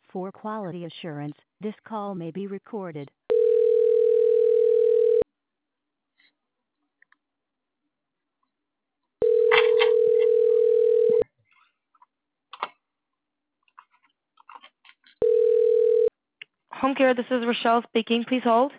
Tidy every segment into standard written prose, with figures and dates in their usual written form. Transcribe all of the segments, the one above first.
For quality assurance, this call may be recorded. Home care, this is Rochelle speaking. Please hold.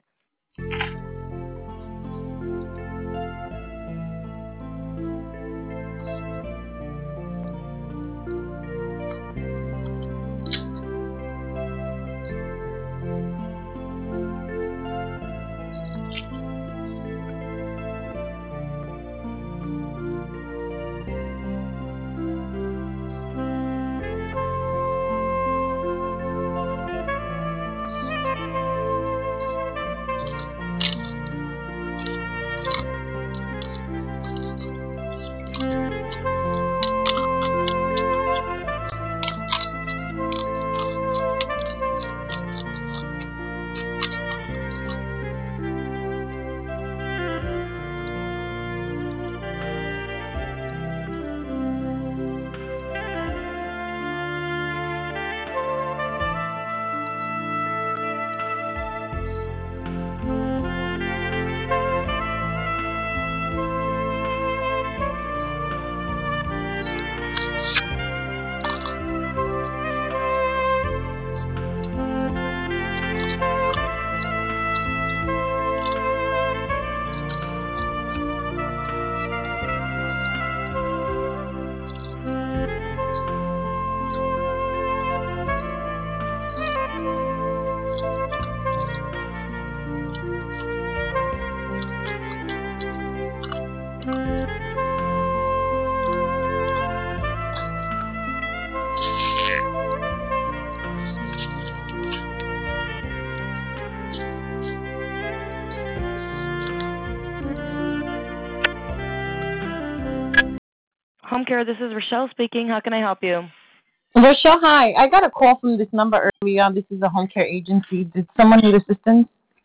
Home care, this is Rochelle speaking. How can I help you? Rochelle, hi. I got a call from this number earlier. This is a home care agency. Did someone need assistance?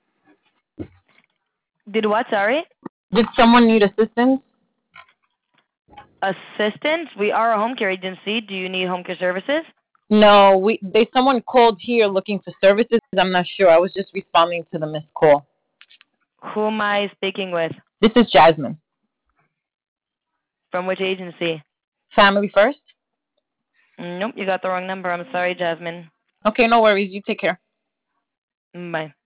Did what, sorry? Did someone need assistance? Assistance? We are a home care agency. Do you need home care services? No, someone called here looking for services. I'm not sure. I was just responding to the missed call. Who am I speaking with? This is Jasmine. From which agency? Family First? Nope, you got the wrong number. I'm sorry, Jasmine. Okay, no worries. You take care. Bye.